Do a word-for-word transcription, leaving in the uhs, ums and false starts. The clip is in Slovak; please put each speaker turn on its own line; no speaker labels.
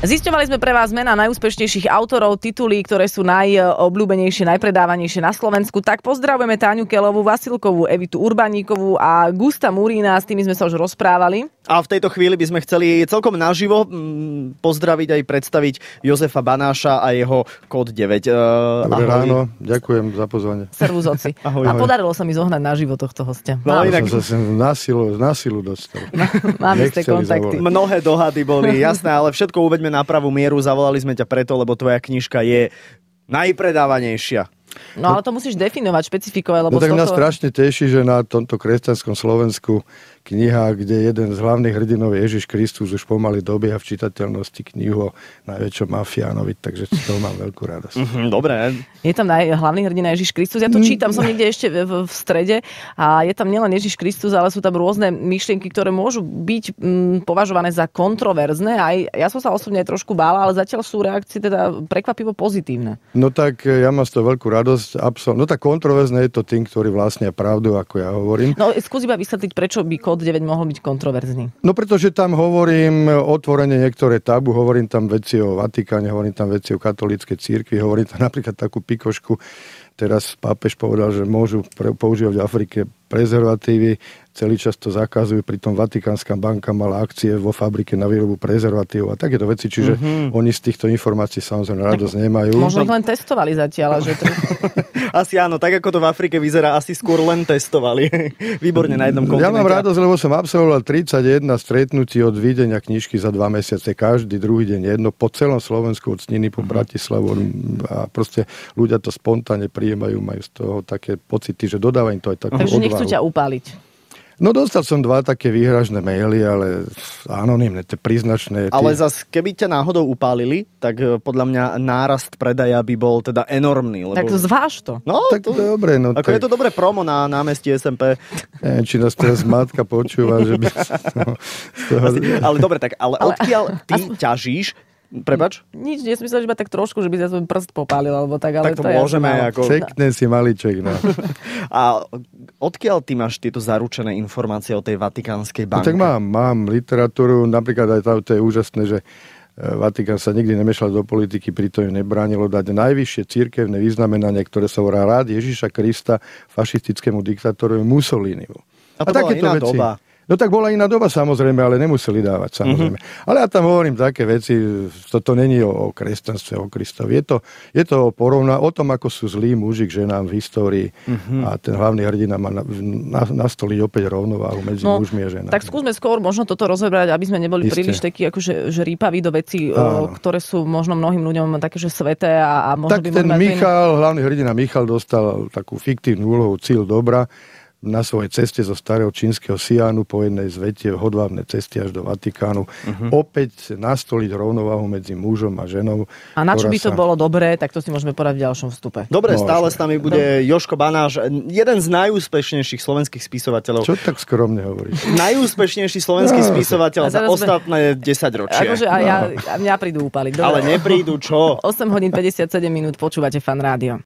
Zisťovali sme pre vás mená najúspešnejších autorov, tituly, ktoré sú najobľúbenejšie, najpredávanejšie na Slovensku. Tak pozdravujeme Táňu Kelovú, Vasilkovú, Evitu Urbaníkovú a Gusta Murína, s tými sme sa už rozprávali.
A v tejto chvíli by sme chceli celkom naživo pozdraviť aj predstaviť Jozefa Banáša a jeho kód deväť.
Dobré ráno, ďakujem za pozvanie.
Servus, oci.
Ahoj,
a
ahoj.
Podarilo sa mi zohnať naživo tohto hostia.
No,
Mám
inak...
som sa sem na silu, na silu dostal.
Máme ste kontakty.
Zavolať.
Mnohé dohady boli, jasné, ale všetko uveďme na pravú mieru. Zavolali sme ťa preto, lebo tvoja knižka je najpredávanejšia.
No ale to musíš definovať, špecifikovať, lebo
No tak
z
nás
tohto...
strašne teší, že na tomto kresťanskom Slovensku kniha, kde jeden z hlavných hrdinov Ježiš Kristus už pomaly dobieha v čitateľnosti knihu o najväčšom mafiánovi, takže z toho mám veľkú radosť.
Mhm, dobre.
Je tam naj, hlavný hrdina Ježiš Kristus. Ja to čítam, som niekde ešte v, v strede a je tam nielen Ježiš Kristus, ale sú tam rôzne myšlienky, ktoré môžu byť m, považované za kontroverzné. Aj ja som sa osobne trošku bála, ale zatiaľ sú reakcie teda prekvapivo pozitívne.
No tak ja mám z toho veľkú radosť. Absol- no tak kontroverzné je to tým, ktorý vlastnia pravdu, ako ja hovorím.
No skús iba vysvetliť, prečo by kód deväť mohol byť kontroverzný.
No pretože tam hovorím otvorene niektoré tabu, hovorím tam veci o Vatikáne, hovorím tam veci o katolíckej cirkvi, hovorím tam napríklad takú pikošku. Teraz pápež povedal, že môžu pre- používať v Afrike prezervatívy, celý čas to zakazujú, pritom Vatikánska banka mala akcie vo fabrike na výrobu prezervatívov a takéto veci, čiže mm-hmm. oni z týchto informácií samozrejme radosť nemajú.
Možno ich len testovali zatiaľ. Že to...
Asi áno, tak ako to v Afrike vyzerá, asi skôr len testovali. Výborne na jednom kontinente.
Ja mám radosť, lebo som absolvoval tridsaťjeden stretnutí od vydania knižky za dva mesiace, každý druhý deň jedno, po celom Slovensku, od Sniny po Bratislavu a proste ľudia to spontánne prijímajú, majú z toho také pocity, že dodávajú to aj takú
Takže
odvahu.
nechcú ťa upáliť.
No dostal som dva také výhražné maily, ale anonymné, to priznačné.
Ale zas, keby ťa náhodou upálili, tak podľa mňa nárast predaja by bol teda enormný. Lebo...
Tak zváž to.
No,
tak
to,
dobre, no
ako
tak...
je to dobré promo na námestí es em pé.
Neviem, či nás teraz matka počúva, že by... No, toho...
Ale dobre, tak, ale, ale... odkiaľ ty
Aspoň...
ťažíš? Prepač?
Nič, nie som myslela, že iba tak trošku, že by sa svoj prst popálil, alebo tak, ale
tak to,
to
môžeme
je
ako...
Pekne si maliček, no.
A odkiaľ ty máš tieto zaručené informácie o tej vatikánskej banke?
No tak mám, mám literatúru, napríklad aj to, to je úžasné, že Vatikán sa nikdy nemešal do politiky, pritom nebránilo dať najvyššie cirkevné vyznamenanie, ktoré sa volá Rád Ježiša Krista fašistickému diktátorovi Mussolinimu.
A to a bola iná veci... doba.
No tak bola iná doba samozrejme, ale nemuseli dávať samozrejme. Mm-hmm. Ale ja tam hovorím také veci, toto není o, o kresťanstve, o Kristovi. Je to, je to porovná o tom, ako sú zlí muži k ženám v histórii mm-hmm. a ten hlavný hrdina má na, na, nastoliť opäť rovnováhu medzi no, mužmi a ženami.
Tak skúsme skôr možno toto rozoberať, aby sme neboli Isté. príliš takí akože že rýpaví do vecí, o, ktoré sú možno mnohým ľuďom také, že sveté a, a možno
tak
by
ten
mohli...
Michal, hlavný hrdina Michal dostal takú fiktívnu úlohu Cíl dobra na svojej ceste zo starého čínskeho Sianu po jednej z vetie hodvábnej cesty až do Vatikánu uh-huh. opäť nastoliť rovnováhu medzi mužom a ženou.
A na čo by to
sa...
bolo dobré, tak to si môžeme povedať v ďalšom vstupe.
Dobre,
Môžeme.
stále s nami bude Dobre. Jožko Banáš, jeden z najúspešnejších slovenských spisovateľov.
Čo tak skromne hovoríš?
Najúspešnejší slovenský no. spisovateľ za ostatné sme... desaťročie.
Akože a ja, a mňa prídu upaliť.
Ale neprídu čo?
osem hodín päťdesiatsedem minút počúvate Fan Rádio.